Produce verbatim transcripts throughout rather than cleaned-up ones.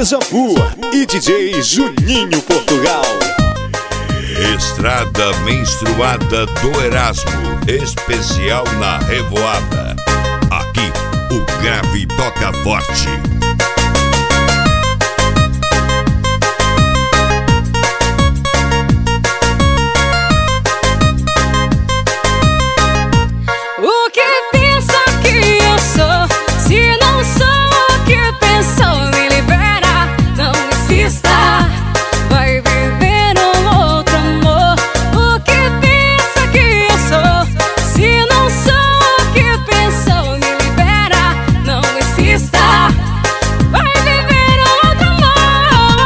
Dejavu e D J Juninho Portugal. Estrada menstruada do Erasmo, especial na Revoada. Aqui o grave toca forte. O que pensa que eu sou? Se não sou o que pensou, me libera, não insista. Vai viver um outro amor. O que pensa que eu sou? Se não sou o que pensou, me libera, não insista. Vai viver outro amor.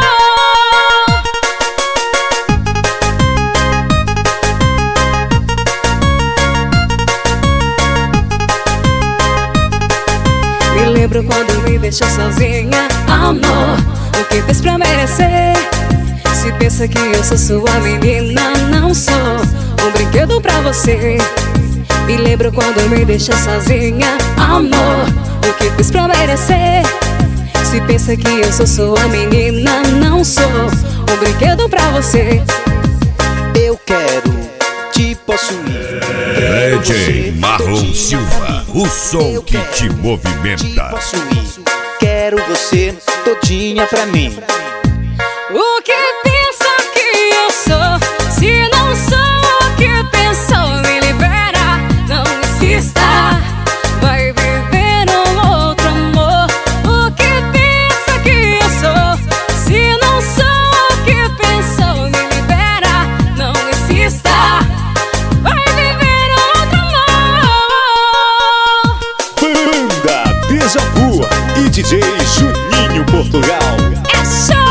Me lembro quando me deixou sozinha, amor. O que fez pra merecer? Se pensa que eu sou sua menina, não sou um brinquedo pra você. Me lembro quando me deixou sozinha, amor. O que fez pra merecer? Se pensa que eu sou sua menina, não sou um brinquedo pra você. Eu quero te possuir. D J Marlon Silva, o som que te movimenta. Possuir. Quero você todinha pra mim. O que pensa que eu sou? Se não sou o que pensou, me libera, não insista. Vai viver um outro amor. O que pensa que eu sou? Se não sou o que pensou, me libera, não insista. Vai viver outro amor. Banda Dejavu e D J Juninho Portugal. É show!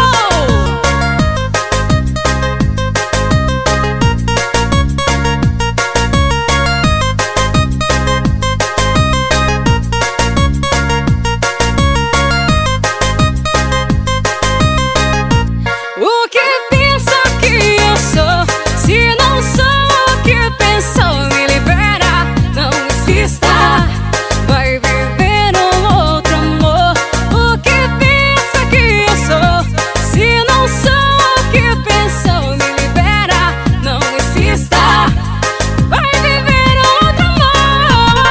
O que pensa que eu sou? Se não sou o que pensou, me libera, não insista. Vai viver um outro amor. O que pensa que eu sou? Se não sou o que pensou, me libera, não insista. Vai viver outro amor.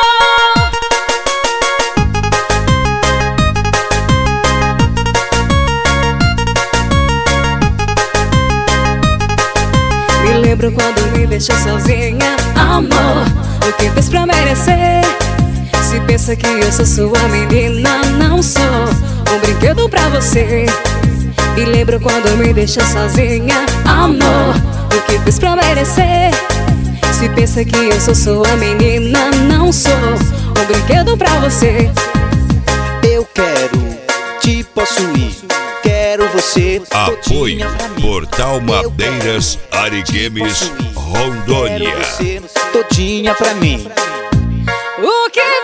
Me lembro quando me deixou sozinha, amor. O que fez pra merecer? Se pensa que eu sou sua menina, não sou um brinquedo pra você. Me lembro quando me deixou sozinha, amor. O que fez pra merecer? Se pensa que eu sou sua menina, não sou um brinquedo pra você. Eu quero te possuir. Quero você Apoio todinha pra mim. Portal Madeiras, Arigames, Rondônia. Quero você todinha pra mim. O que